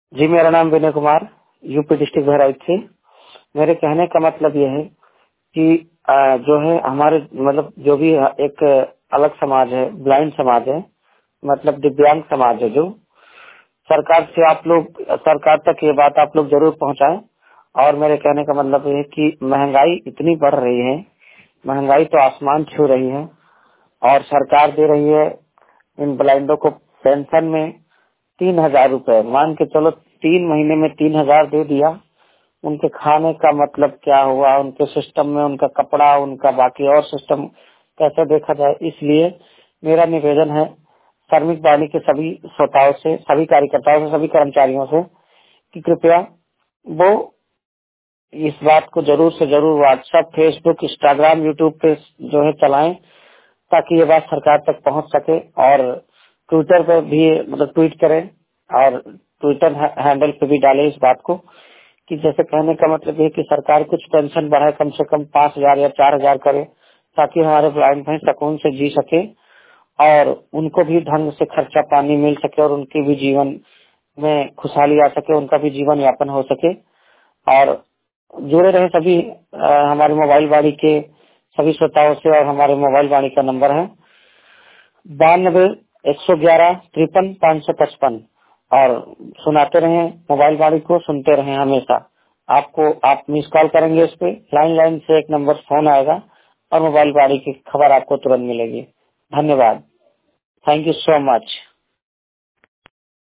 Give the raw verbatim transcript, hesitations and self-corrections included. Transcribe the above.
जी, मेरा नाम Vinay Kumar, UP district Bahraich से। मेरे कहने का मतलब ये है कि अ, जो है हमारे मतलब जो भी एक अलग समाज है, ब्लाइंड समाज है, मतलब दिव्यांग समाज है, जो सरकार से आप लोग सरकार तक ये बात आप लोग जरूर पहुंचाएं। और मेरे कहने का मतलब ये है कि महंगाई इतनी बढ़ रही है, महंगाई तो आसमान छू रही है, और सरकार दे रही है इन ब्लाइंडों को पेंशन में तीन हजार रूपए। मान के चलो तीन महीने में तीन हजार दे दिया, उनके खाने का मतलब क्या हुआ, उनके सिस्टम में उनका कपड़ा, उनका बाकी और सिस्टम कैसे देखा जाए। इसलिए मेरा निवेदन है श्रमिक वाणी के सभी श्रोताओं से, सभी कार्यकर्ताओं से, सभी कर्मचारियों से कि कृपया वो इस बात को जरूर से जरूर व्हाट्सएप, फेसबुक, इंस्टाग्राम, यूट्यूब पे जो है चलाएं, ताकि ये बात सरकार तक पहुंच सके। और ट्विटर पर भी मतलब ट्वीट करें, और ट्विटर हैंडल पे भी डालें इस बात को कि जैसे कहने का मतलब ये है कि सरकार कुछ पेंशन बढ़ाए, कम से कम पाँच हजार या चार हजार करे, ताकि हमारे ब्लाइंड भाई सुकून से जी सके और उनको भी ढंग से खर्चा पानी मिल सके और उनके भी जीवन में खुशहाली आ सके, उनका भी जीवन यापन हो सके। और जुड़े रहे सभी अ, हमारे मोबाइल वाणी के सभी श्रोताओं से। और हमारे मोबाइल वाणी का नंबर है बानबे एक सौ ग्यारह तिरपन पाँच सौ पचपन। और सुनाते रहें मोबाइल वाणी को, सुनते रहें हमेशा। आपको आप मिस कॉल करेंगे, उस पे लाइन लाइन से एक नंबर फोन आएगा और मोबाइल वाणी की खबर आपको तुरंत मिलेगी। धन्यवाद। Thank you so much.